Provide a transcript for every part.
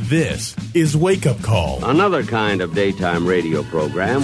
This is Wake Up Call. Another kind of daytime radio program.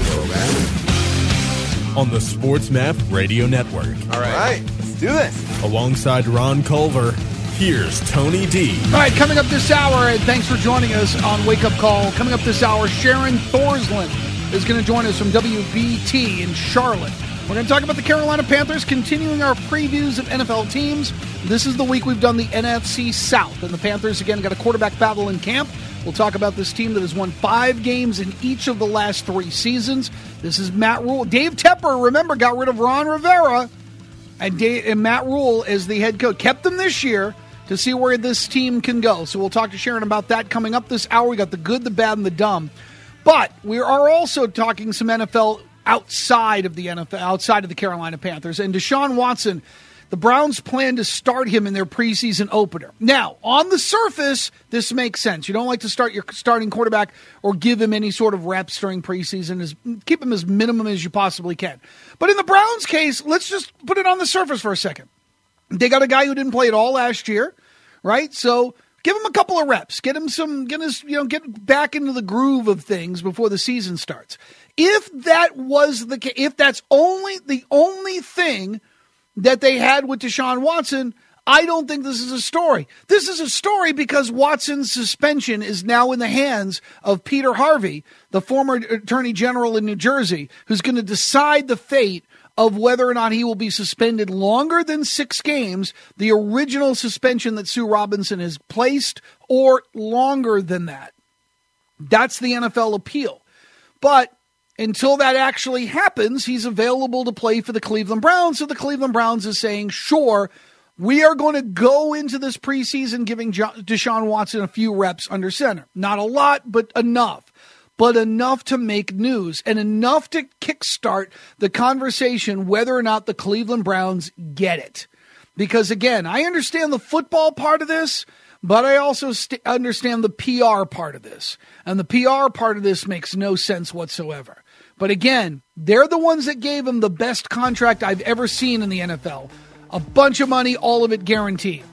On the Sports Map Radio Network. All right, let's do this. Alongside Ron Culver, here's Tony D. All right, coming up this hour, and thanks for joining us on Wake Up Call. Coming up this hour, Sharon Thorsland is going to join us from WBT in Charlotte. We're going to talk about the Carolina Panthers, continuing our previews of NFL teams. This is the week we've done the NFC South, and the Panthers, again, got a quarterback battle in camp. We'll talk about this team that has won 5 games in each of the last 3 seasons. This is Matt Rule. Dave Tepper, remember, got rid of Ron Rivera, and Matt Rule as the head coach. Kept them this year to see where this team can go. So we'll talk to Sharon about that coming up this hour. We got the good, the bad, and the dumb. But we are also talking some NFL outside of the NFL, outside of the Carolina Panthers. And Deshaun Watson, the Browns plan to start him in their preseason opener. Now, on the surface, this makes sense. You don't like to start your starting quarterback or give him any sort of reps during preseason. Keep him as minimum as you possibly can. But in the Browns' case, let's just put it on the surface for a second. They got a guy who didn't play at all last year, right? So give him a couple of reps. Get back into the groove of things before the season starts. If that was the case, if that's the only thing that they had with Deshaun Watson, I don't think this is a story. This is a story because Watson's suspension is now in the hands of Peter Harvey, the former attorney general in New Jersey, who's going to decide the fate of whether or not he will be suspended longer than 6 games, the original suspension that Sue Robinson has placed, or longer than that. That's the NFL appeal. But until that actually happens, he's available to play for the Cleveland Browns. So the Cleveland Browns is saying, sure, we are going to go into this preseason giving Deshaun Watson a few reps under center. Not a lot, but enough. But enough to make news and enough to kickstart the conversation whether or not the Cleveland Browns get it. Because, again, I understand the football part of this, but I also understand the PR part of this. And the PR part of this makes no sense whatsoever. But again, they're the ones that gave him the best contract I've ever seen in the NFL. A bunch of money, all of it guaranteed.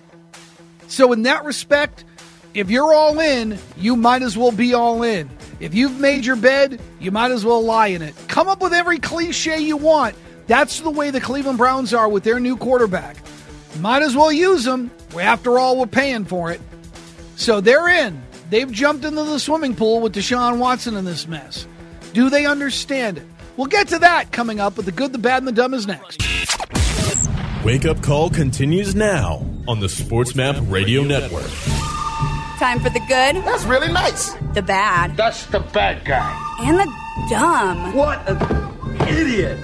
So in that respect, if you're all in, you might as well be all in. If you've made your bed, you might as well lie in it. Come up with every cliche you want. That's the way the Cleveland Browns are with their new quarterback. Might as well use them. After all, we're paying for it. So they're in. They've jumped into the swimming pool with Deshaun Watson in this mess. Do they understand it? We'll get to that coming up, but the good, the bad, and the dumb is next. Wake Up Call continues now on the Sports Map Radio Network. Time for the good. That's really nice. The bad. That's the bad guy. And the dumb. What an idiot.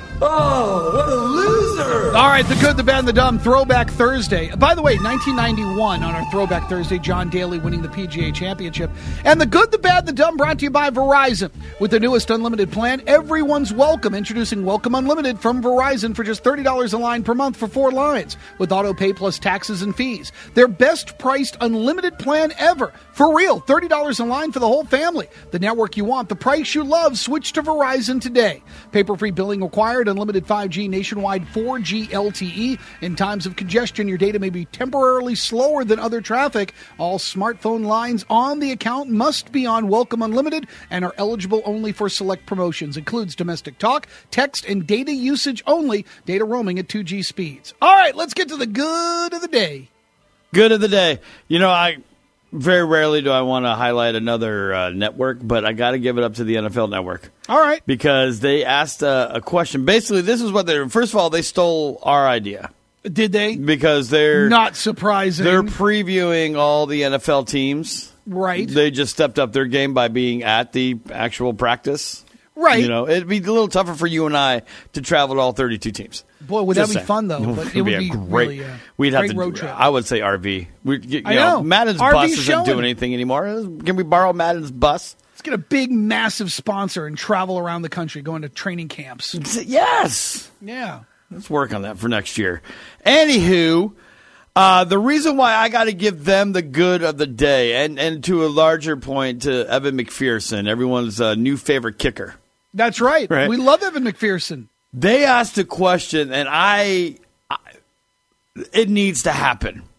Oh, what a loser. All right, the good, the bad, and the dumb, Throwback Thursday. By the way, 1991 on our Throwback Thursday, John Daly winning the PGA Championship. And the good, the bad, the dumb brought to you by Verizon. With the newest unlimited plan, everyone's welcome. Introducing Welcome Unlimited from Verizon for just $30 a line per month for 4 lines with auto pay plus taxes and fees. Their best priced unlimited plan ever. For real, $30 a line for the whole family. The network you want, the price you love. Switch to Verizon today. Paper-free billing required. Unlimited 5G nationwide 4G LTE. In times of congestion, your data may be temporarily slower than other traffic. All smartphone lines on the account must be on Welcome Unlimited and are eligible only for select promotions. Includes domestic talk, text, and data usage only. Data roaming at 2G speeds. All right, let's get to the good of the day. Good of the day. You know, very rarely do I want to highlight another network, but I got to give it up to the NFL Network. All right. Because they asked a question. Basically, this is what first of all, they stole our idea. Did they? Because they're not surprising. They're previewing all the NFL teams. Right. They just stepped up their game by being at the actual practice. Right. You know, it'd be a little tougher for you and I to travel to all 32 teams. Boy, would that be fun, though. But it would be great. Really, we'd have great to. Road trip. I would say RV. I know. Madden's RV bus doesn't showing. do anything anymore. Can we borrow Madden's bus? Let's get a big, massive sponsor and travel around the country, going to training camps. Yes. Yeah. Let's work on that for next year. Anywho, the reason why I got to give them the good of the day, and to a larger point, to Evan McPherson, everyone's new favorite kicker. That's right. We love Evan McPherson. They asked a question, and it needs to happen.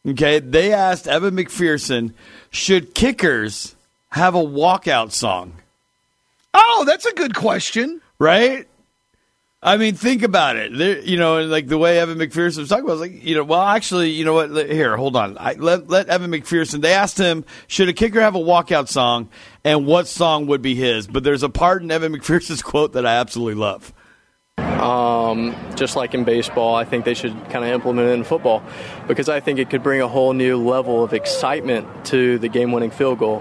Okay, they asked Evan McPherson, should kickers have a walkout song? Oh, that's a good question. Right? I mean, think about it. Like the way Evan McPherson was talking about, was like, well, actually, you know what? Here, hold on. Let Evan McPherson. They asked him, should a kicker have a walkout song, and what song would be his? But there's a part in Evan McPherson's quote that I absolutely love. Just like in baseball, I think they should kind of implement it in football because I think it could bring a whole new level of excitement to the game-winning field goal.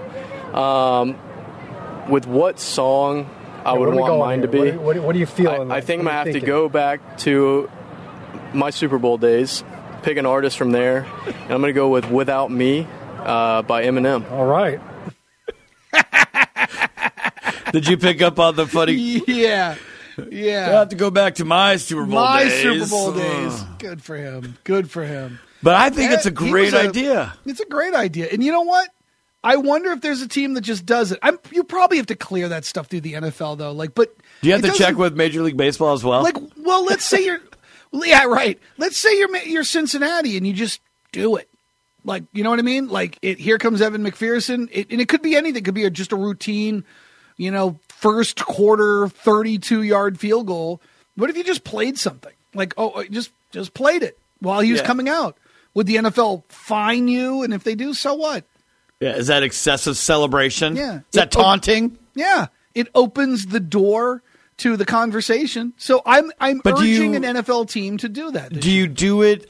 With what song I would want mine to be? What do you feel? I think I'm going to have to go back to my Super Bowl days, pick an artist from there, and I'm going to go with Without Me by Eminem. All right. Did you pick up on the funny? Yeah. I have to go back to my Super Bowl days. My Super Bowl days. Good for him. But I think it's a great idea. It's a great idea. And you know what? I wonder if there's a team that just does it. You probably have to clear that stuff through the NFL, though. But do you have to check with Major League Baseball as well? Let's say you're, yeah, right. Let's say you're Cincinnati and you just do it. You know what I mean? Here comes Evan McPherson, and it could be anything. It could be just a routine, first quarter 32-yard field goal. What if you just played something? Just played it while he was coming out. Would the NFL fine you? And if they do, so what? Yeah, is that excessive celebration? Yeah. Is that taunting? Yeah. It opens the door to the conversation. So I'm urging an NFL team to do that. Do you do it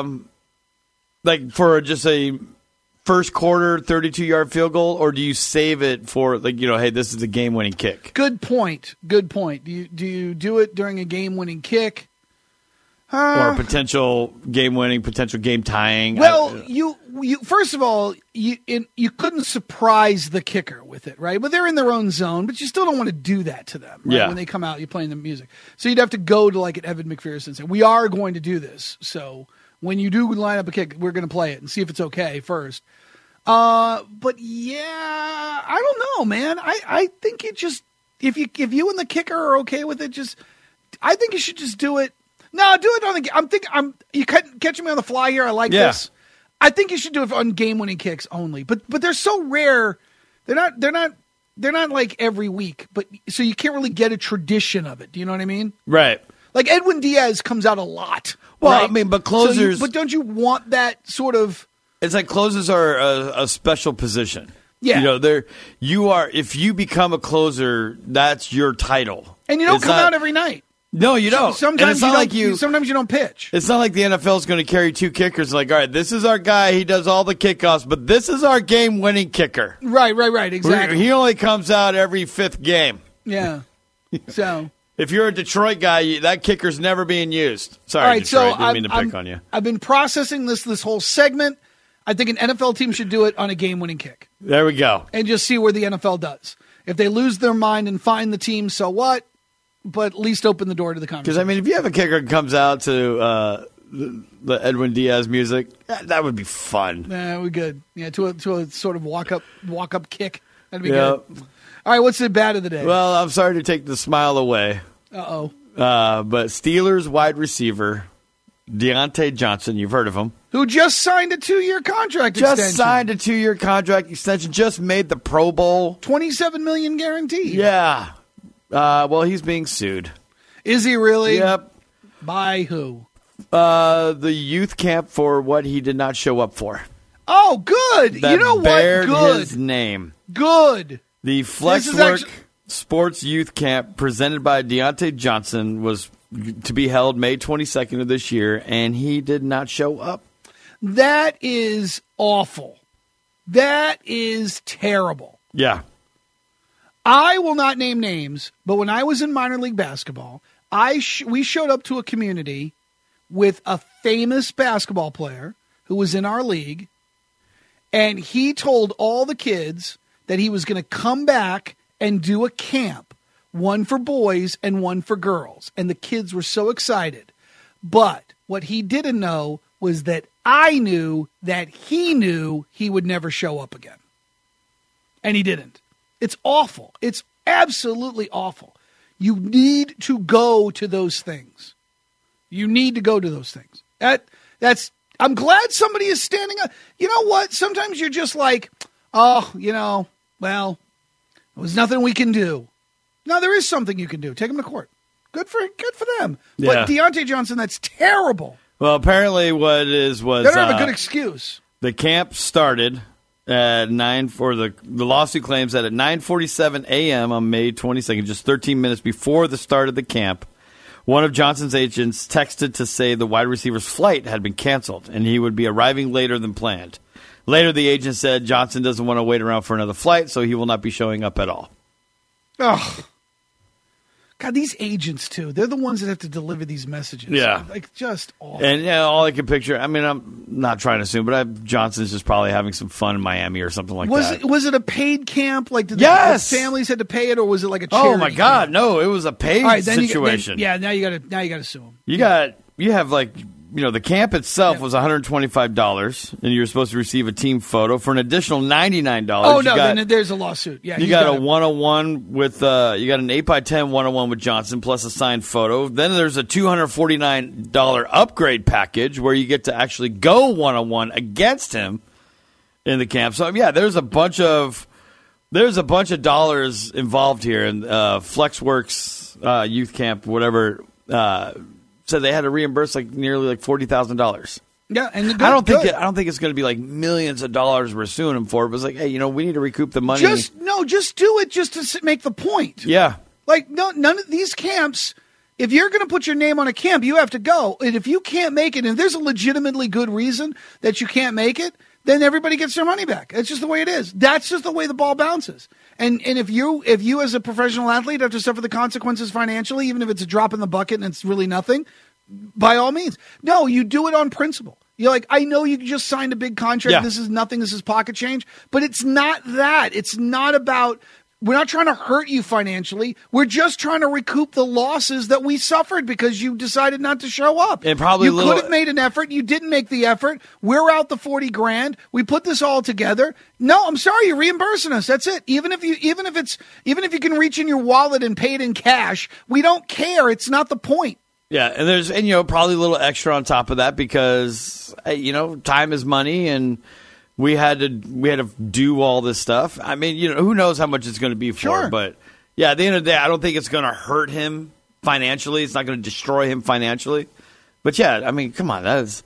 for just a first quarter 32-yard field goal, or do you save it for hey, this is a game-winning kick? Good point. Do you do it during a game-winning kick? Or potential game-winning, potential game-tying? Well, you first of all, you couldn't surprise the kicker with it, right? But they're in their own zone, but you still don't want to do that to them, right? Yeah. When they come out, you're playing the music. So you'd have to go to an Evan McPherson and say, we are going to do this. So when you do line up a kick, we're going to play it and see if it's okay first. But yeah, I don't know, man. I think it just, if you and the kicker are okay with it, I think you should just do it. No, do it on you catching me on the fly here. I like this. I think you should do it on game-winning kicks only. But they're so rare. They're not like every week. But so you can't really get a tradition of it. Do you know what I mean? Right. Edwin Diaz comes out a lot. Well, right? I mean, but closers. But don't you want that sort of? It's like closers are a special position. Yeah. If you become a closer, that's your title. And you don't come out every night. No, you don't. Sometimes sometimes you don't pitch. It's not like the NFL is going to carry two kickers. All right, this is our guy. He does all the kickoffs, but this is our game-winning kicker. Right. Exactly. He only comes out every fifth game. Yeah. So if you're a Detroit guy, that kicker's never being used. Sorry, all right, Detroit. So Didn't mean to pick on you. I've been processing this whole segment. I think an NFL team should do it on a game-winning kick. There we go. And just see where the NFL does. If they lose their mind and find the team, so what? But at least open the door to the conversation. Because, if you have a kicker that comes out to the Edwin Diaz music, that would be fun. Yeah, we good. Yeah, to a sort of walk up kick. That'd be good. All right, what's the bad of the day? Well, I'm sorry to take the smile away. Uh-oh. But Steelers wide receiver Deontay Johnson, you've heard of him. Who just signed a 2-year contract extension. Just signed a 2-year contract extension. Just made the Pro Bowl. $27 million guaranteed. Yeah. Well, he's being sued. Is he really? Yep. By who? The youth camp for what he did not show up for. Oh, good. That you know what? Bared Good. his name. Good. The Flexwork Sports Youth Camp presented by Deontay Johnson was to be held May 22nd of this year, and he did not show up. That is awful. That is terrible. Yeah. I will not name names, but when I was in minor league basketball, we showed up to a community with a famous basketball player who was in our league, and he told all the kids that he was going to come back and do a camp, one for boys and one for girls. And the kids were so excited. But what he didn't know was that I knew that he knew he would never show up again. And he didn't. It's awful. It's absolutely awful. You need to go to those things. You need to go to those things. That's I'm glad somebody is standing up. You know what? Sometimes you're just like, oh, well, there was nothing we can do. No, there is something you can do. Take them to court. Good for them. Yeah. But Deontay Johnson, that's terrible. Well, apparently what it is was... They don't have a good excuse. The camp started at the lawsuit claims that at 9:47 a.m. on May 22nd, just 13 minutes before the start of the camp, one of Johnson's agents texted to say the wide receiver's flight had been canceled and he would be arriving later than planned. Later, the agent said Johnson doesn't want to wait around for another flight, so he will not be showing up at all. Oh, God, these agents, too, they're the ones that have to deliver these messages. Yeah. Like, just awful. And all I can picture, I mean, I'm not trying to assume, but Johnson's just probably having some fun in Miami or something like that. Was it a paid camp? Like, did yes! the families had to pay it, or was it like a charity? Oh, my God, camp? No, it was a paid situation. Now you got to sue them. You have like... the camp itself was $125, and you're supposed to receive a team photo for an additional $99. Oh, no, then there's a lawsuit. Yeah, you got a one-on-one with, you got an 8x10 one-on-one with Johnson plus a signed photo. Then there's a $249 upgrade package where you get to actually go one-on-one against him in the camp. So, yeah, there's a bunch of dollars involved here. And FlexWorks youth camp, whatever, said they had to reimburse nearly $40,000. Yeah, and I don't think it's going to be like millions of dollars we're suing him for. But it's like, hey, we need to recoup the money. Just do it just to make the point. Yeah, none of these camps. If you're going to put your name on a camp, you have to go. And if you can't make it, and there's a legitimately good reason that you can't make it, then everybody gets their money back. That's just the way it is. That's just the way the ball bounces. And if you as a professional athlete have to suffer the consequences financially, even if it's a drop in the bucket and it's really nothing, by all means. No, you do it on principle. You're like, I know you just signed a big contract. Yeah. This is nothing. This is pocket change. But it's not that. It's not about... We're not trying to hurt you financially. We're just trying to recoup the losses that we suffered because you decided not to show up. And probably you could have made an effort. You didn't make the effort. We're out the $40,000. We put this all together. No, I'm sorry. You're reimbursing us. That's it. Even if you can reach in your wallet and pay it in cash, we don't care. It's not the point. Yeah, and there's probably a little extra on top of that because time is money and. We had to do all this stuff. I mean, who knows how much it's going to be for. Sure. But, yeah, at the end of the day, I don't think it's going to hurt him financially. It's not going to destroy him financially. But, yeah, I mean, come on.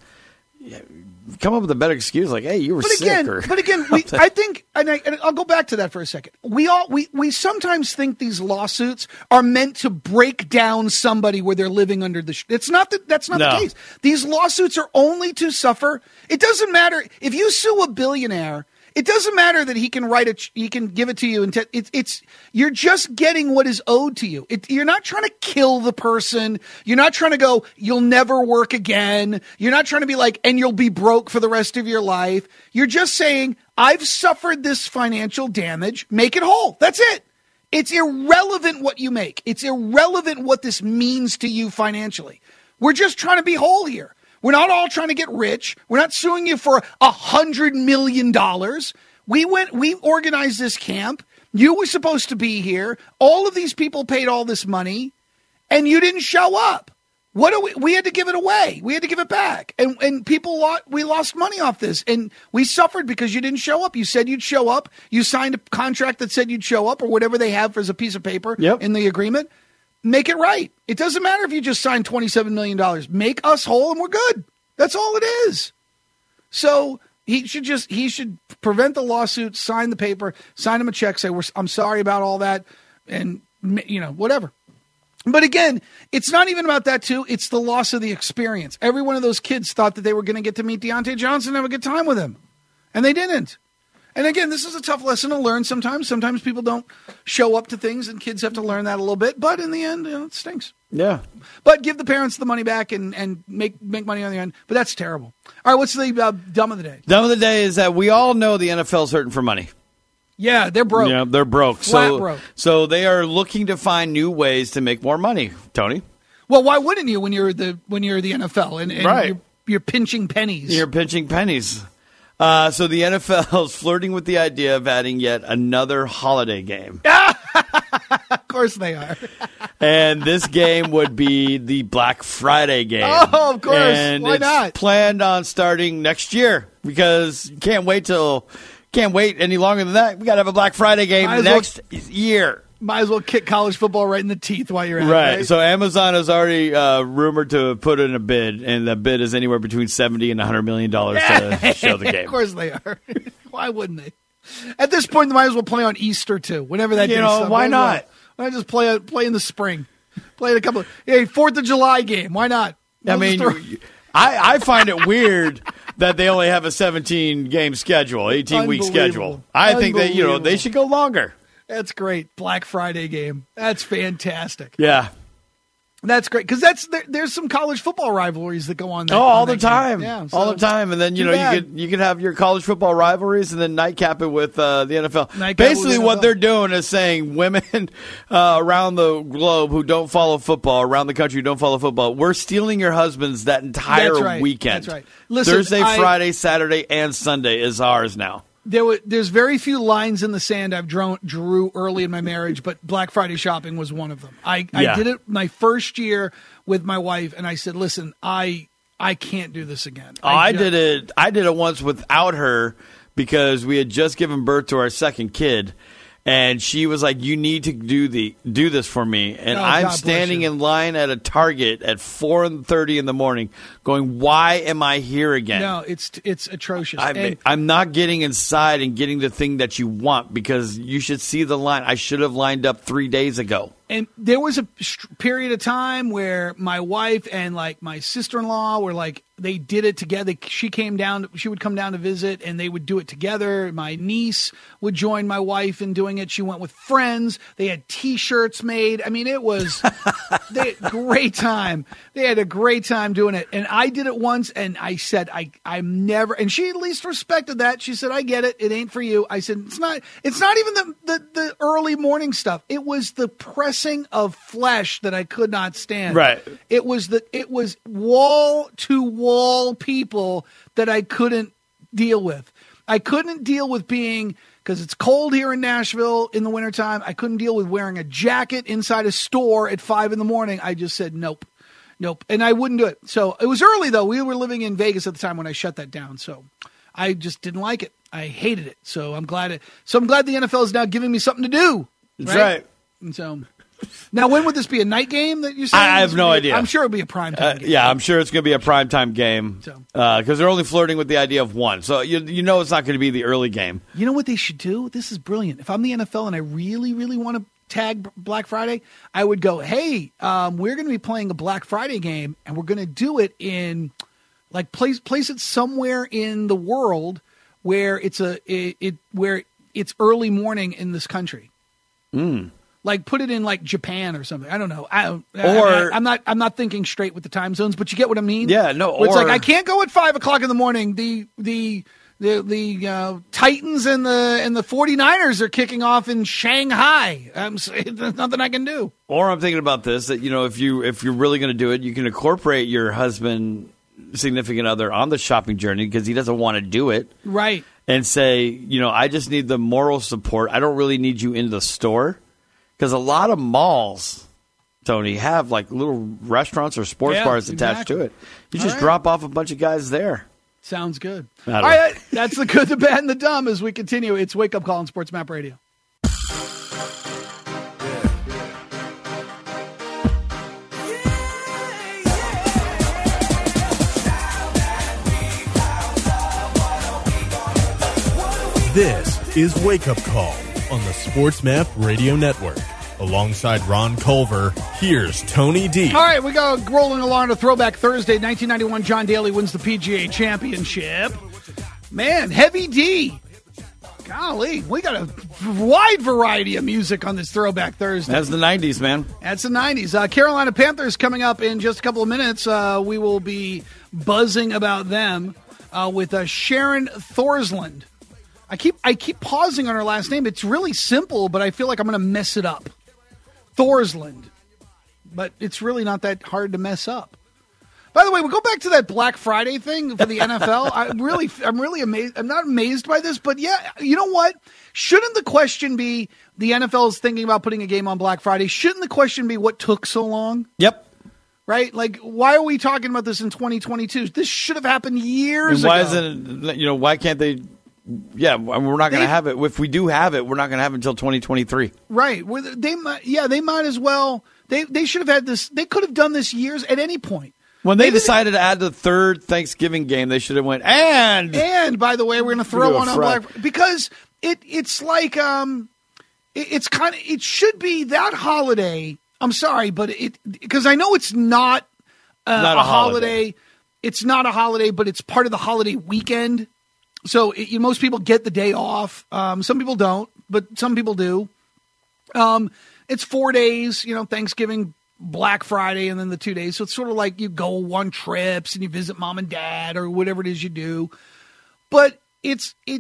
Come up with a better excuse like, hey, you were sick. But again, I think, and I'll go back to that for a second. We sometimes think these lawsuits are meant to break down somebody where they're living under the. That's not the case. These lawsuits are only to suffer. It doesn't matter if you sue a billionaire. It doesn't matter that he can he can give it to you, and you're just getting what is owed to you. You're not trying to kill the person. You're not trying to go, you'll never work again. You're not trying to be like, and you'll be broke for the rest of your life. You're just saying, I've suffered this financial damage. Make it whole. That's it. It's irrelevant what you make. It's irrelevant what this means to you financially. We're just trying to be whole here. We're not all trying to get rich. We're not suing you for $100 million. We organized this camp. You were supposed to be here. All of these people paid all this money, and you didn't show up. We had to give it away. We had to give it back. And we lost money off this, and we suffered because you didn't show up. You said you'd show up. You signed a contract that said you'd show up, or whatever they have as a piece of paper in the agreement. Make it right. It doesn't matter if you just signed $27 million. Make us whole and we're good. That's all it is. So he should prevent the lawsuit, sign the paper, sign him a check, say, I'm sorry about all that, and whatever. But again, it's not even about that too. It's the loss of the experience. Every one of those kids thought that they were going to get to meet Deontay Johnson and have a good time with him. And they didn't. And again, this is a tough lesson to learn sometimes. Sometimes people don't show up to things, and kids have to learn that a little bit. But in the end, it stinks. Yeah. But give the parents the money back and make money on the end. But that's terrible. All right, what's the dumb of the day? Dumb of the day is that we all know the NFL's hurting for money. Yeah, they're broke. Yeah, they're broke. Flat broke. So they are looking to find new ways to make more money, Tony. Well, why wouldn't you when you're the NFL and right. you're pinching pennies? You're pinching pennies. So the NFL is flirting with the idea of adding yet another holiday game. Of course they are. And this game would be the Black Friday game. Oh, of course. And Why it's not? planned on starting next year because you can't wait any longer than that. We got to have a Black Friday game next year. Might as well kick college football right in the teeth while you're at it. Right. So Amazon has already rumored to put in a bid, and the bid is anywhere between $70 and $100 million to show the game. Of course they are. Why wouldn't they? At this point, they might as well play on Easter too. Whenever that why not? Why not just play in the spring? Play it a couple. 4th of July game. Why not? I mean, I find it weird that they only have a 17-game schedule, 18-week schedule. I think that they should go longer. That's great. Black Friday game. That's fantastic. Yeah. That's great because there's some college football rivalries that go on. All the time. Yeah, all the time. And then you could have your college football rivalries and then nightcap it with the NFL. Basically, what they're doing is saying women around the globe who don't follow football, around the country who don't follow football, we're stealing your husbands that entire weekend. That's right. Listen, Thursday, Friday, Saturday, and Sunday is ours now. There's very few lines in the sand I've drew early in my marriage, but Black Friday shopping was one of them. I did it my first year with my wife, and I said, "Listen, I can't do this again." I did it once without her because we had just given birth to our second kid, and she was like, "You need to do this for me." And I'm standing in line at a Target at 4:30 in the morning, going, "Why am I here again?" No, it's atrocious. I'm not getting inside and getting the thing that you want because you should see the line. I should have lined up 3 days ago. And there was a period of time where my wife and like my sister-in-law were like, they did it together. She would come down to visit and they would do it together. My niece would join my wife in doing it. She went with friends. They had T-shirts made. I mean, it was great time. They had a great time doing it. And I did it once and I said, I'm never, and she at least respected that. She said, I get it. It ain't for you. I said, it's not even the early morning stuff. It was the pressing of flesh that I could not stand. Right. It was wall to wall people that I couldn't deal with. I couldn't deal with being, because it's cold here in Nashville in the wintertime, I couldn't deal with wearing a jacket inside a store at 5 a.m. I just said, nope. And I wouldn't do it. So it was early though. We were living in Vegas at the time when I shut that down. So I just didn't like it. I hated it. So I'm glad the NFL is now giving me something to do. That's right. And so now, when would this be? A night game that you said? I have no idea. I'm sure it'll be a primetime game. Yeah, I'm sure it's going to be a primetime game because they're only flirting with the idea of one. So you know it's not going to be the early game. You know what they should do? This is brilliant. If I'm the NFL and I really, really want to tag Black Friday, I would go, hey, we're going to be playing a Black Friday game, and we're going to do it in, like, place it somewhere in the world where it's early morning in this country. Like put it in like Japan or something. I don't know. I'm not thinking straight with the time zones, but you get what I mean. Yeah, no. It's like I can't go at 5 o'clock in the morning. The Titans and the 49ers are kicking off in Shanghai. There's nothing I can do. Or I'm thinking about this that if you're really going to do it, you can incorporate your husband, significant other on the shopping journey because he doesn't want to do it. Right. And say, I just need the moral support. I don't really need you in the store. Because a lot of malls, Tony, have like little restaurants or sports bars attached to it. You just drop off a bunch of guys there. Sounds good. All right, that's the good, the bad, and the dumb as we continue. It's Wake Up Call on Sports Map Radio. This is Wake Up Call on the Sports Map Radio Network. Alongside Ron Culver, here's Tony D. All right, we go rolling along to Throwback Thursday. 1991, John Daly wins the PGA Championship. Man, Heavy D. Golly, we got a wide variety of music on this Throwback Thursday. That's the 90s, man. That's the 90s. Carolina Panthers coming up in just a couple of minutes. We will be buzzing about them with Sharon Thorsland. I keep pausing on her last name. It's really simple, but I feel like I'm going to mess it up. Thorsland. But it's really not that hard to mess up. By the way, we'll go back to that Black Friday thing for the NFL. I'm really amazed. I'm not amazed by this, but yeah, you know what? Shouldn't the question be the NFL is thinking about putting a game on Black Friday? Shouldn't the question be what took so long? Yep. Right? Like, why are we talking about this in 2022? This should have happened years ago. Why isn't it, why can't they? Yeah, we're not going to have it. If we do have it, we're not going to have it until 2023. Right. They might as well. They should have had this. They could have done this years at any point. When they decided to add the third Thanksgiving game, they should have went, and by the way, we're going to throw one on Black Friday. Because it's like, it's kind of, it should be that holiday. I'm sorry, but because I know it's not a holiday. It's not a holiday, but it's part of the holiday weekend. So most people get the day off. Some people don't, but some people do. It's 4 days, Thanksgiving, Black Friday, and then the 2 days. So it's sort of like you go on trips and you visit mom and dad or whatever it is you do. But it's a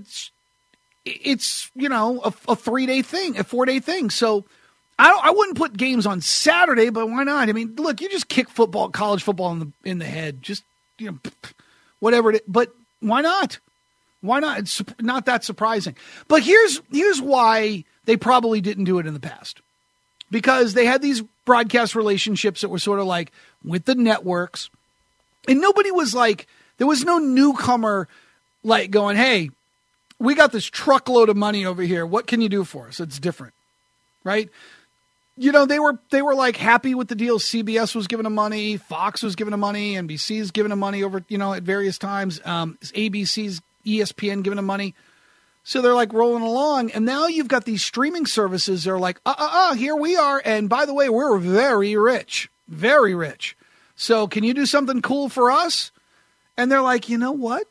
3-day thing, a 4-day thing. So I wouldn't put games on Saturday, but why not? I mean, look, you just kick college football in the head, just whatever it is. But why not? Why not? It's not that surprising. But here's why they probably didn't do it in the past. Because they had these broadcast relationships that were sort of like with the networks. And nobody was like, there was no newcomer like going, hey, we got this truckload of money over here. What can you do for us? It's different. Right? They were like happy with the deal. CBS was giving them money. Fox was giving them money. NBC's giving them money over, at various times. ABC's ESPN giving them money. So they're like rolling along. And now you've got these streaming services. They're like, here we are. And by the way, we're very rich, very rich. So can you do something cool for us? And they're like, you know what?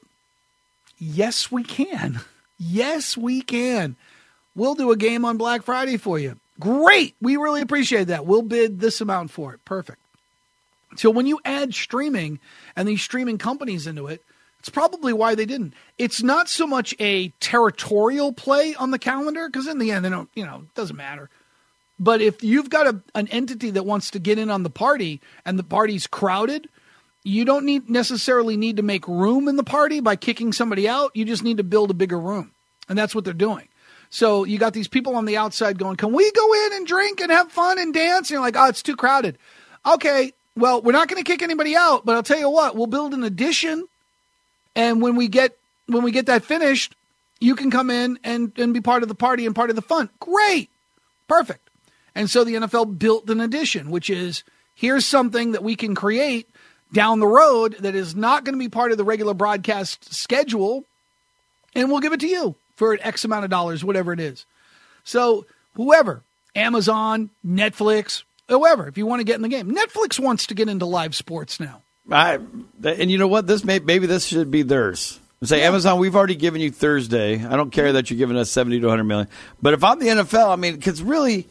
Yes, we can. Yes, we can. We'll do a game on Black Friday for you. Great. We really appreciate that. We'll bid this amount for it. Perfect. So when you add streaming and these streaming companies into it, it's probably why they didn't. It's not so much a territorial play on the calendar, because in the end, they don't, it doesn't matter. But if you've got an entity that wants to get in on the party and the party's crowded, you don't necessarily need to make room in the party by kicking somebody out. You just need to build a bigger room. And that's what they're doing. So you got these people on the outside going, can we go in and drink and have fun and dance? And you're like, it's too crowded. Okay, well, we're not going to kick anybody out, but I'll tell you what, we'll build an addition. And when we get that finished, you can come in and be part of the party and part of the fun. Great. Perfect. And so the NFL built an addition, which is here's something that we can create down the road that is not going to be part of the regular broadcast schedule, and we'll give it to you for X amount of dollars, whatever it is. So whoever, Amazon, Netflix, whoever, if you want to get in the game. Netflix wants to get into live sports now. And you know what? Maybe this should be theirs. Say, Amazon, we've already given you Thursday. I don't care that you're giving us 70 to 100 million. But if I'm the NFL, because really,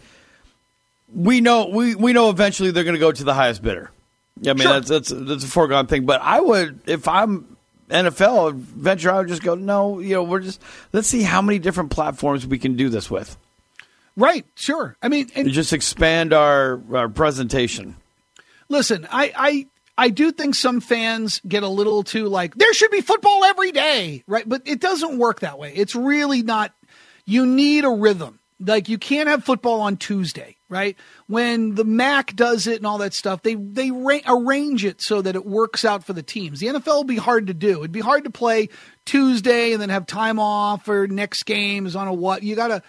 we know eventually they're going to go to the highest bidder. Sure. That's a foregone thing. But I would, if I'm NFL venture, I would just go, no, let's see how many different platforms we can do this with. Right. Sure. And just expand our presentation. Listen, I do think some fans get a little too like, there should be football every day, right? But it doesn't work that way. It's really not. You need a rhythm. Like, you can't have football on Tuesday, right? When the MAC does it and all that stuff, they arrange it so that it works out for the teams. The NFL will be hard to do. It'd be hard to play Tuesday and then have time off for next game is on a what. You got to,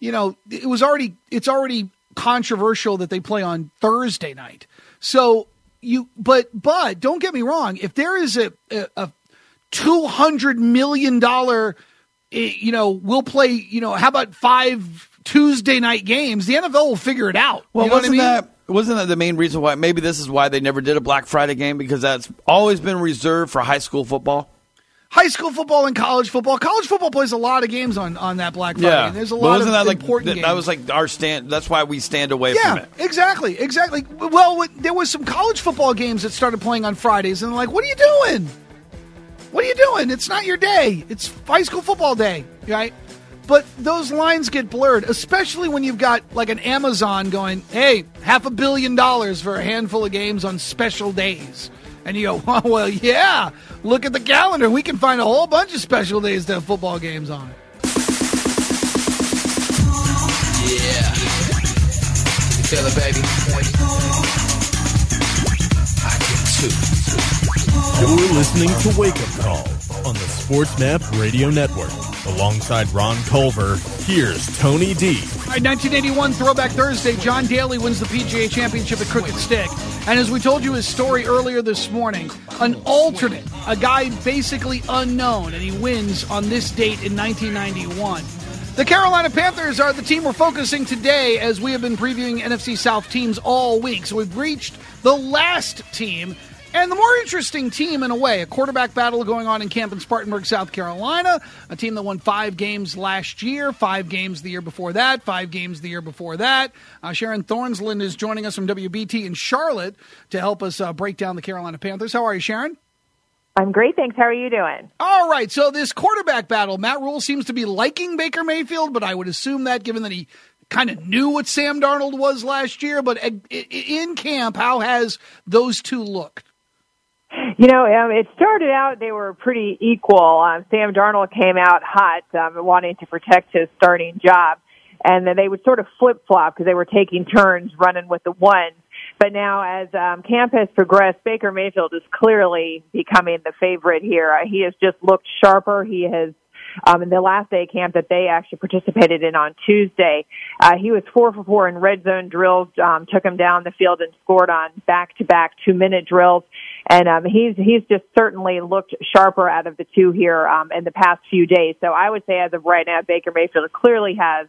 it's already controversial that they play on Thursday night. So but don't get me wrong. If there is a $200 million, we'll play, how about 5 Tuesday night games? The NFL will figure it out. Well, wasn't that the main reason why? Maybe this is why they never did a Black Friday game, because that's always been reserved for high school football. High school football and college football. College football plays a lot of games on that Black Friday. Yeah. And there's a lot of important games. That was like our stand. That's why we stand away from it. Exactly. Well, there was some college football games that started playing on Fridays, and they're like, what are you doing? What are you doing? It's not your day. It's high school football day, right? But those lines get blurred, especially when you've got like an Amazon going, hey, $500 million for a handful of games on special days. And you go, well, yeah, look at the calendar. We can find a whole bunch of special days to have football games on it. Yeah. You feel it, baby? I can too. You're listening to Wake Up Call on the Sports Map Radio Network. Alongside Ron Culver, here's Tony D. All right, 1981 Throwback Thursday, John Daly wins the PGA Championship at Crooked Stick. And as we told you his story earlier this morning, an alternate, a guy basically unknown, and he wins on this date in 1991. The Carolina Panthers are the team we're focusing today as we have been previewing NFC South teams all week. So we've reached the last team and the more interesting team in a way, a quarterback battle going on in camp in Spartanburg, South Carolina, a team that won 5 games last year, 5 games the year before that, 5 games the year before that. Sharon Thornsland is joining us from WBT in Charlotte to help us break down the Carolina Panthers. How are you, Sharon? I'm great, thanks. How are you doing? All right, so this quarterback battle, Matt Rule seems to be liking Baker Mayfield, but I would assume that given that he kind of knew what Sam Darnold was last year. But in camp, how has those two looked? You know, it started out, they were pretty equal. Sam Darnold came out hot, wanting to protect his starting job. And then they would sort of flip-flop because they were taking turns running with the one. But now as camp has progressed, Baker Mayfield is clearly becoming the favorite here. He has just looked sharper. He has, in the last day camp that they actually participated in on Tuesday, he was 4 for 4 in red zone drills, took him down the field and scored on back-to-back 2-minute drills. And he's just certainly looked sharper out of the two here in the past few days. So I would say as of right now, Baker Mayfield clearly has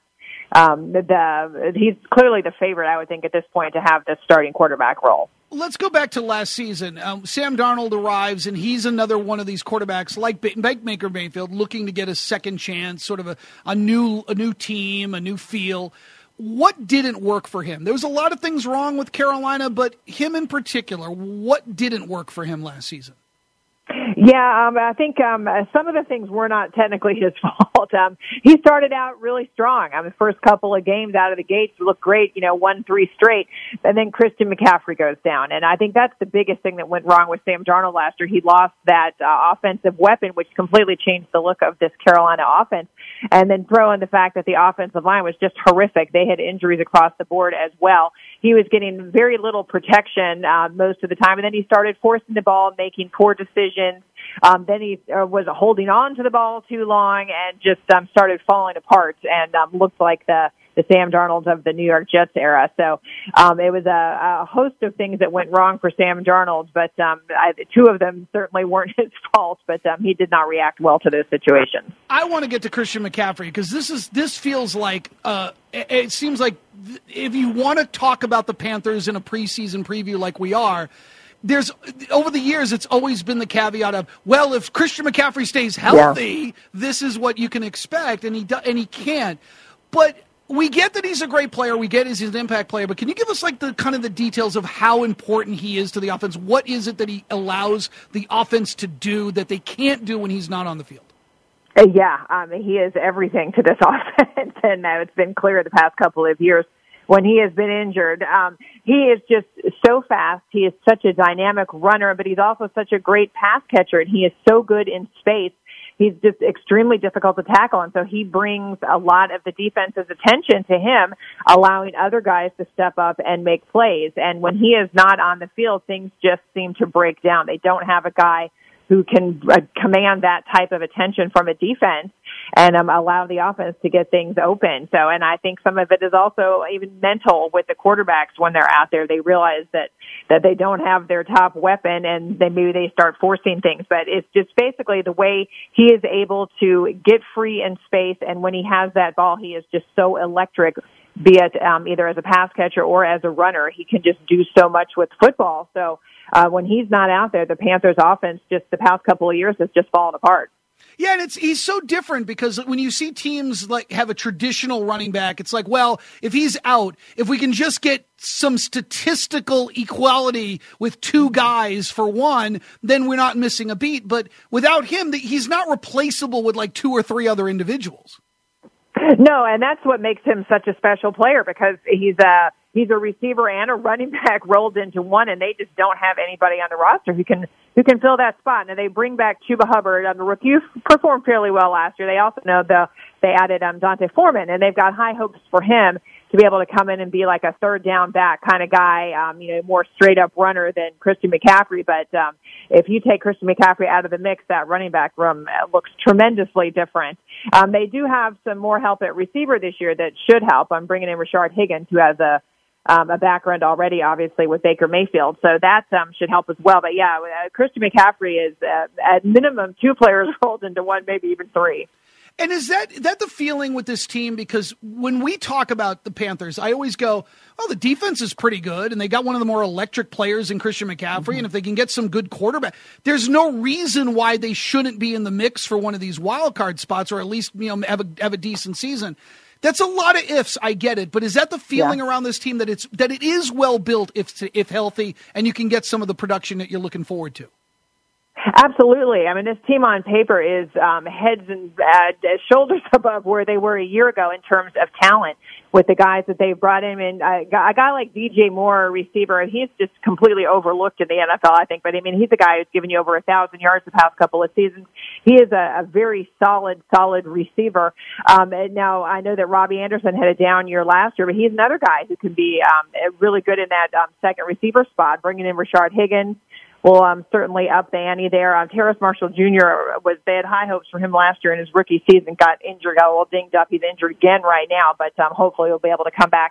he's clearly the favorite, I would think, at this point to have the starting quarterback role. Let's go back to last season. Sam Darnold arrives, and he's another one of these quarterbacks like Baker Mayfield looking to get a second chance, sort of a new team, a new feel. What didn't work for him? There was a lot of things wrong with Carolina, but him in particular, what didn't work for him last season? Yeah, I think some of the things were not technically his fault. He started out really strong. The first couple of games out of the gates looked great, 1-3 straight, and then Christian McCaffrey goes down. And I think that's the biggest thing that went wrong with Sam Darnold last year. He lost that offensive weapon, which completely changed the look of this Carolina offense. And then throw in the fact that the offensive line was just horrific. They had injuries across the board as well. He was getting very little protection most of the time, and then he started forcing the ball, making poor decisions. Then he was holding on to the ball too long and just started falling apart and looked like the Sam Darnold of the New York Jets era. So it was a host of things that went wrong for Sam Darnold, but two of them certainly weren't his fault, but he did not react well to those situations. I want to get to Christian McCaffrey because this feels like it seems like if you want to talk about the Panthers in a preseason preview like we are, there's over the years it's always been the caveat of, well, if Christian McCaffrey stays healthy, this is what you can expect, and he can't. But we get that he's a great player. We get he's an impact player. But can you give us like the kind of the details of how important he is to the offense? What is it that he allows the offense to do that they can't do when he's not on the field? Yeah, he is everything to this offense, and it's been clear the past couple of years when he has been injured. He is just so fast. He is such a dynamic runner, but he's also such a great pass catcher, and he is so good in space. He's just extremely difficult to tackle, and so he brings a lot of the defense's attention to him, allowing other guys to step up and make plays. And when he is not on the field, things just seem to break down. They don't have a guy who can command that type of attention from a defense and allow the offense to get things open. So, and I think some of it is also even mental with the quarterbacks when they're out there. They realize that they don't have their top weapon and maybe they start forcing things. But it's just basically the way he is able to get free in space, and when he has that ball, he is just so electric, be it either as a pass catcher or as a runner. He can just do so much with football. So when he's not out there, the Panthers offense just the past couple of years has just fallen apart. Yeah, and he's so different because when you see teams like have a traditional running back, it's like, well, if he's out, if we can just get some statistical equality with two guys for one, then we're not missing a beat. But without him, he's not replaceable with like 2 or 3 other individuals. No, and that's what makes him such a special player because he's he's a receiver and a running back rolled into one, and they just don't have anybody on the roster who can fill that spot. Now they bring back Chuba Hubbard. The rookie performed fairly well last year. They also know they added Dante Foreman, and they've got high hopes for him to be able to come in and be like a third down back kind of guy, more straight up runner than Christian McCaffrey. But if you take Christian McCaffrey out of the mix, that running back room looks tremendously different. They do have some more help at receiver this year that should help. I'm bringing in Rashard Higgins, who has a background already, obviously, with Baker Mayfield. So that should help as well. But, yeah, Christian McCaffrey is at minimum 2 players rolled into one, maybe even 3. And is that the feeling with this team? Because when we talk about the Panthers, I always go, oh, the defense is pretty good, and they got one of the more electric players in Christian McCaffrey, and if they can get some good quarterback, there's no reason why they shouldn't be in the mix for one of these wild card spots, or at least have a decent season. That's a lot of ifs, I get it, but is that the feeling around this team that it is well built if healthy, and you can get some of the production that you're looking forward to? Absolutely. I mean, this team on paper is heads and shoulders above where they were a year ago in terms of talent with the guys that they've brought in. And a guy like DJ Moore, a receiver, he's just completely overlooked in the NFL, I think. But, I mean, he's a guy who's given you over 1,000 yards the past couple of seasons. He is a very solid receiver. And now, I know that Robbie Anderson had a down year last year, but he's another guy who can be really good in that second receiver spot, bringing in Rashard Higgins. Will certainly up the ante there. Terrace Marshall Jr. They had high hopes for him last year in his rookie season, got injured, got a little dinged up. He's injured again right now, but hopefully he'll be able to come back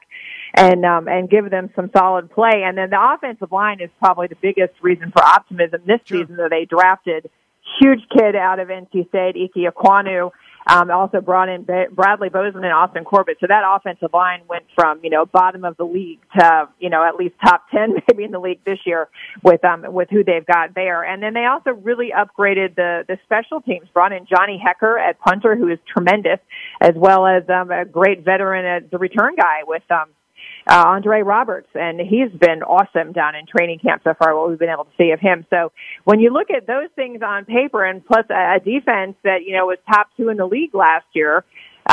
and give them some solid play. And then the offensive line is probably the biggest reason for optimism this season. That they drafted huge kid out of NC State, Ike Ekwonu. Also brought in Bradley Bozeman and Austin Corbett. So that offensive line went from, bottom of the league to, at least top 10 maybe in the league this year with who they've got there. And then they also really upgraded the special teams, brought in Johnny Hecker at punter, who is tremendous, as well as a great veteran at the return guy with Andre Roberts, and he's been awesome down in training camp so far, what we've been able to see of him. So when you look at those things on paper, and plus a defense that, was top 2 in the league last year,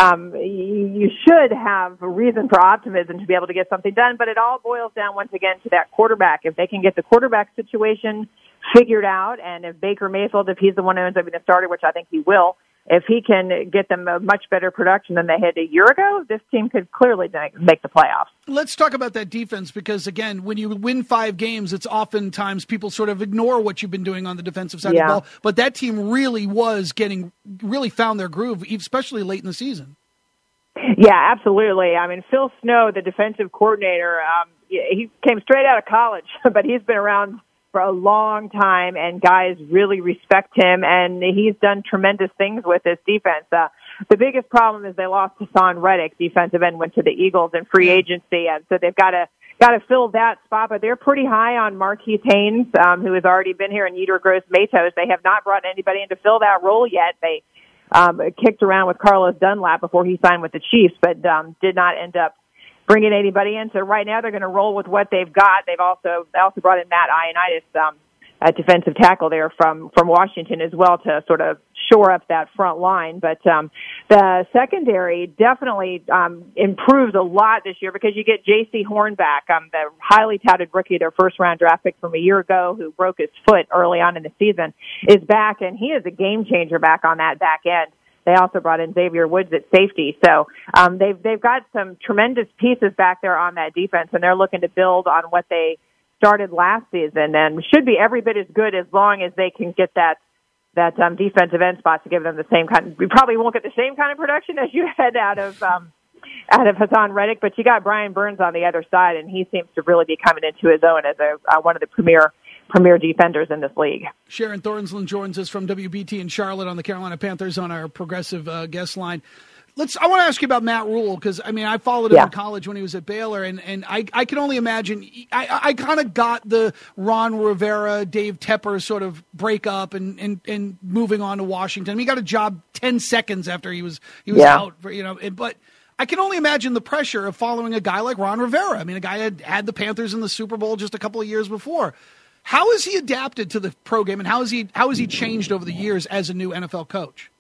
you should have a reason for optimism to be able to get something done, but it all boils down once again to that quarterback. If they can get the quarterback situation figured out, and if Baker Mayfield, if he's the one who ends up being the starter, which I think he will, if he can get them a much better production than they had a year ago, this team could clearly make the playoffs. Let's talk about that defense, because, again, when you win 5 games, it's oftentimes people sort of ignore what you've been doing on the defensive side of the ball. But that team really found their groove, especially late in the season. Yeah, absolutely. I mean, Phil Snow, the defensive coordinator, he came straight out of college, but he's been around for a long time, and guys really respect him, and he's done tremendous things with this defense. The biggest problem is they lost Hassan Reddick, defensive end, went to the Eagles in free agency, and so they've got to fill that spot. But they're pretty high on Marquise Haynes, who has already been here, and Yetur Gross-Matos. They have not brought anybody in to fill that role yet. They kicked around with Carlos Dunlap before he signed with the Chiefs, but did not end up bringing anybody in. So right now they're going to roll with what they've got. They also brought in Matt Ioannidis, a defensive tackle there from Washington as well, to sort of shore up that front line. But the secondary definitely improves a lot this year, because you get J.C. Horn back, the highly touted rookie, their first-round draft pick from a year ago, who broke his foot early on in the season, is back, and he is a game-changer back on that back end. They also brought in Xavier Woods at safety. So they've got some tremendous pieces back there on that defense, and they're looking to build on what they started last season, and should be every bit as good as long as they can get that defensive end spot to give them the same kind. We probably won't get the same kind of production as you had out of Hassan Reddick, but you got Brian Burns on the other side, and he seems to really be coming into his own as one of the premier defenders in this league. Sharon Thorslund joins us from WBT in Charlotte on the Carolina Panthers on our progressive guest line. I want to ask you about Matt Rule, because, I mean, I followed him in college when he was at Baylor, and I can only imagine I kind of got the Ron Rivera, Dave Tepper sort of breakup and moving on to Washington. I mean, he got a job 10 seconds after he was out, but I can only imagine the pressure of following a guy like Ron Rivera. I mean, a guy had the Panthers in the Super Bowl just a couple of years before. How has he adapted to the pro game, and how has he changed over the years as a new NFL coach?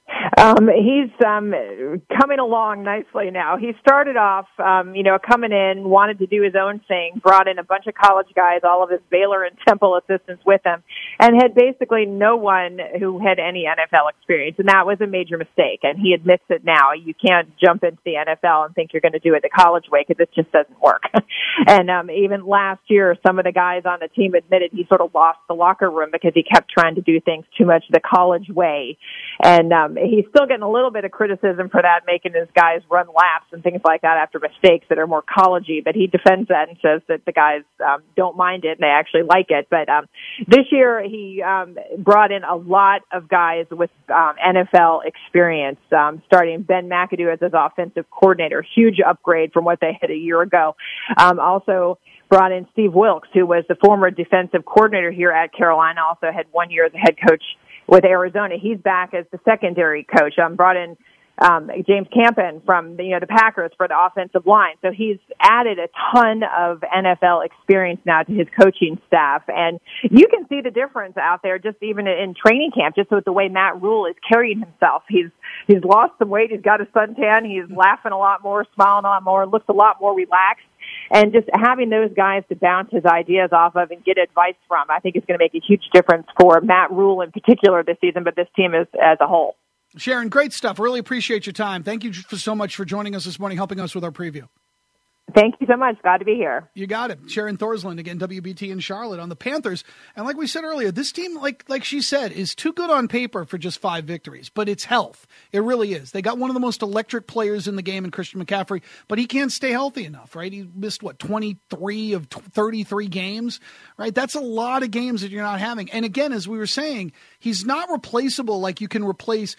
He's coming along nicely now. He started off, coming in, wanted to do his own thing, brought in a bunch of college guys, all of his Baylor and Temple assistants with him, and had basically no one who had any NFL experience, and that was a major mistake, and he admits it now. You can't jump into the NFL and think you're going to do it the college way, because it just doesn't work. And even last year, some of the guys on the team admitted he sort of lost the locker room because he kept trying to do things too much the college way, and he's still getting a little bit of criticism for that, making his guys run laps and things like that after mistakes that are more college-y, but he defends that and says that the guys don't mind it and they actually like it. But this year he brought in a lot of guys with NFL experience, starting Ben McAdoo as his offensive coordinator, huge upgrade from what they had a year ago. Also brought in Steve Wilkes, who was the former defensive coordinator here at Carolina, also had 1 year as a head coach with Arizona. He's back as the secondary coach. Brought in James Campen from the Packers for the offensive line. So he's added a ton of NFL experience now to his coaching staff. And you can see the difference out there just even in training camp, just with the way Matt Rule is carrying himself. He's lost some weight. He's got a suntan. He's laughing a lot more, smiling a lot more, looks a lot more relaxed. And just having those guys to bounce his ideas off of and get advice from, I think is going to make a huge difference for Matt Rule in particular this season, but this team as a whole. Sharon, great stuff. Really appreciate your time. Thank you so much for joining us this morning, helping us with our preview. Thank you so much. Glad to be here. You got it. Sharon Thorsland, again, WBT in Charlotte on the Panthers. And like we said earlier, this team, like she said, is too good on paper for just 5 victories. But it's health. It really is. They got one of the most electric players in the game in Christian McCaffrey, but he can't stay healthy enough, right? He missed, 23 of 33 games, right? That's a lot of games that you're not having. And again, as we were saying, he's not replaceable like you can replace,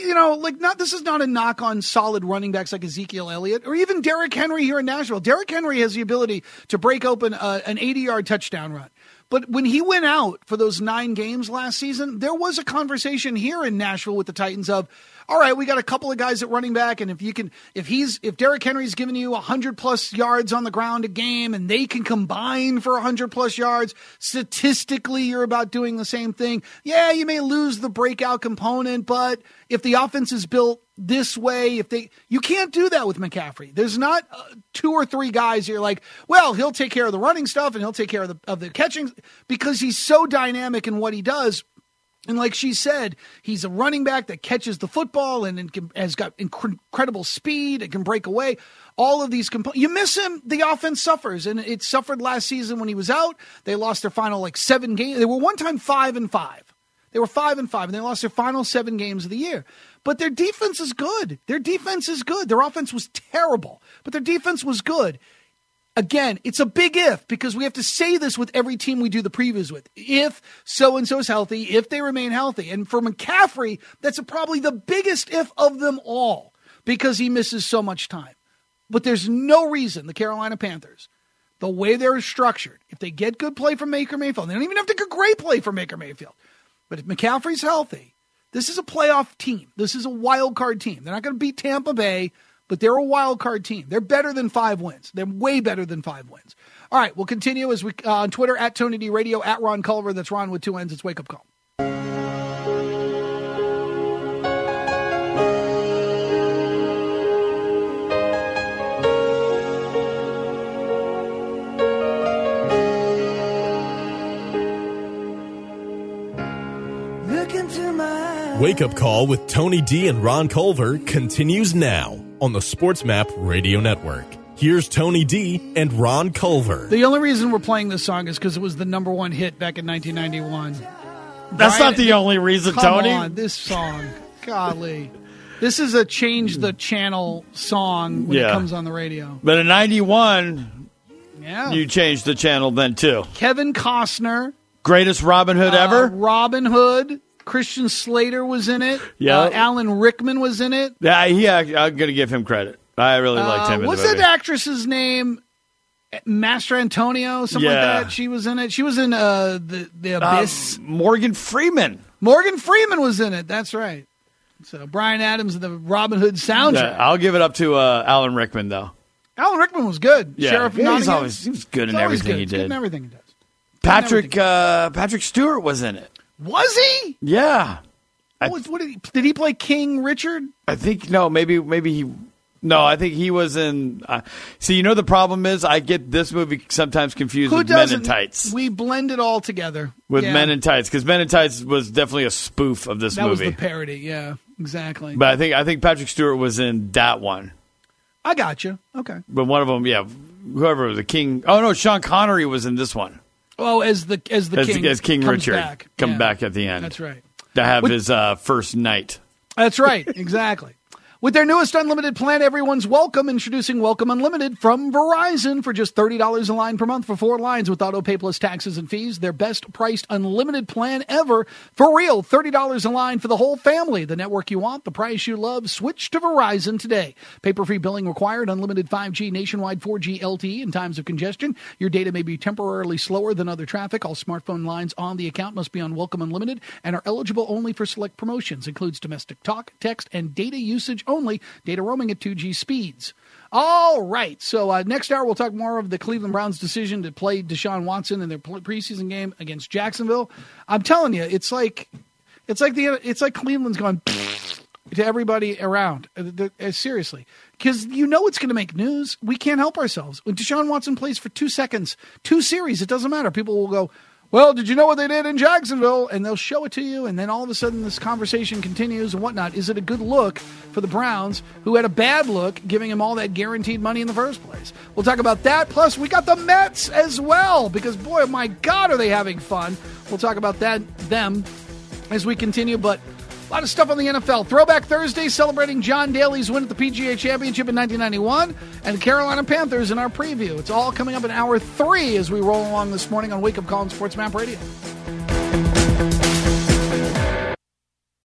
this is not a knock on solid running backs like Ezekiel Elliott or even Derrick Henry here in Nashville. Derrick Henry has the ability to break open an 80-yard touchdown run. But when he went out for those 9 games last season, there was a conversation here in Nashville with the Titans of, all right, we got a couple of guys at running back, and if Derrick Henry's giving you 100+ yards on the ground a game and they can combine for 100+ yards, statistically you're about doing the same thing. Yeah, you may lose the breakout component, but if the offense is built this way, you can't do that with McCaffrey. There's not 2 or 3 guys you're like, well, he'll take care of the running stuff and he'll take care of the catching, because he's so dynamic in what he does. And like she said, he's a running back that catches the football and has got incredible speed. It can break away. All of these components. You miss him, the offense suffers. And it suffered last season when he was out. They lost their final 7 games. They were one time 5-5. They were 5-5, and they lost their final 7 games of the year. But their defense is good. Their defense is good. Their offense was terrible, but their defense was good. Again, it's a big if, because we have to say this with every team we do the previews with. If so-and-so is healthy, if they remain healthy. And for McCaffrey, that's probably the biggest if of them all, because he misses so much time. But there's no reason the Carolina Panthers, the way they're structured, if they get good play from Baker Mayfield, they don't even have to get great play from Baker Mayfield. But if McCaffrey's healthy, this is a playoff team. This is a wild card team. They're not going to beat Tampa Bay, but they're a wild card team. They're better than 5 wins. They're way better than 5 wins. All right, we'll continue as we on Twitter at Tony D Radio, at Ron Culver. That's Ron with 2 N's. It's Wake Up Call. Wake Up Call with Tony D and Ron Culver continues now on the SportsMap Radio Network. Here's Tony D and Ron Culver. The only reason we're playing this song is because it was the #1 hit back in 1991. That's not the only reason, Tony. Come on, this song. Golly. This is a change the channel song when it comes on the radio. But in 91, you changed the channel then, too. Kevin Costner. Greatest Robin Hood ever? Robin Hood. Christian Slater was in it. Yeah. Alan Rickman was in it. Yeah, I'm going to give him credit. I really liked him in the movie. What's that actress's name? Master Antonio, something like that. She was in it. She was in the Abyss. Morgan Freeman. Morgan Freeman was in it. That's right. So Bryan Adams and the Robin Hood soundtrack. Yeah, I'll give it up to Alan Rickman, though. Alan Rickman was good. Yeah. Sheriff Nottingham. He was good in everything he did. Good in everything he does. Patrick Stewart was in it. Was he? Yeah. Did he play King Richard? I think maybe he. No, I think he was in. See, the problem is I get this movie sometimes confused with Men in Tights. We blend it all together with Men in Tights, because Men in Tights was definitely a spoof of this movie. That was the parody. Yeah, exactly. But I think Patrick Stewart was in that one. I got you. Okay. But one of them, whoever was the king. Oh no, Sean Connery was in this one. Oh, as King Richard come back at the end. That's right. To have his first night. That's right. Exactly. With their newest unlimited plan, everyone's welcome. Introducing Welcome Unlimited from Verizon for just $30 a line per month for 4 lines with auto pay plus taxes and fees. Their best priced unlimited plan ever. For real, $30 a line for the whole family. The network you want, the price you love. Switch to Verizon today. Paper-free billing required. Unlimited 5G nationwide 4G LTE in times of congestion. Your data may be temporarily slower than other traffic. All smartphone lines on the account must be on Welcome Unlimited and are eligible only for select promotions. Includes domestic talk, text, and data usage only. Data roaming at 2G speeds. All right. So next hour, we'll talk more of the Cleveland Browns' decision to play Deshaun Watson in their preseason game against Jacksonville. I'm telling you, it's like Cleveland's gone to everybody around. Seriously. Because it's going to make news. We can't help ourselves. When Deshaun Watson plays for 2 seconds, 2 series, it doesn't matter. People will go, well, did you know what they did in Jacksonville? And they'll show it to you, and then all of a sudden this conversation continues and whatnot. Is it a good look for the Browns, who had a bad look, giving him all that guaranteed money in the first place? We'll talk about that. Plus, we got the Mets as well, because, boy, my God, are they having fun. We'll talk about them as we continue, but a lot of stuff on the NFL. Throwback Thursday, celebrating John Daly's win at the PGA Championship in 1991, and the Carolina Panthers in our preview. It's all coming up in hour 3 as we roll along this morning on Wake Up Call and Sports Map Radio.